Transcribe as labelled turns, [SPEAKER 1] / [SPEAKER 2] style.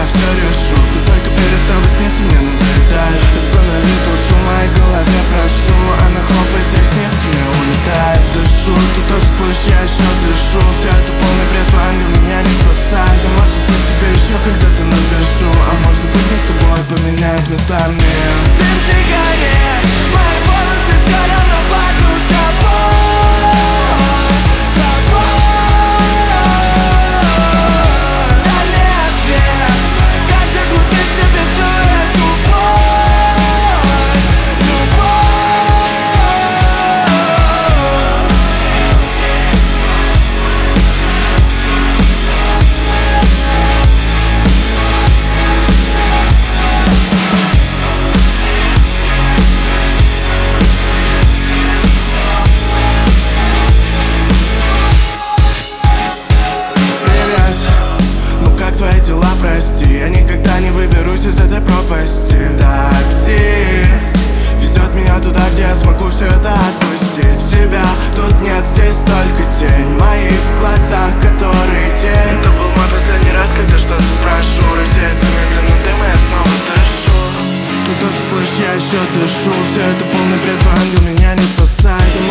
[SPEAKER 1] я все решу. Ты только перестала сниться, мне надоедает. Останови тут шум в моей голове, прошу. Она хлопает ресницами, улетает в душу. Ты тоже слышишь, я еще дышу. Все это полный бред, твой ангел меня не спасает. А может быть тебе еще когда-то напишу. А может быть мы с тобой поменяют местами. Дым сигарет, мои волосы все равно пахнут тобой. Прости, я никогда не выберусь из этой пропасти. Такси везет меня туда, где я смогу все это отпустить. Тебя тут нет, здесь только тень в моих глазах, которые тень. Это был мой последний раз, когда что-то спрошу. Рассеется медленно дым, и я снова дышу. Ты тоже слышишь, я еще дышу. Все это полный бред, твой ангел меня не спасает.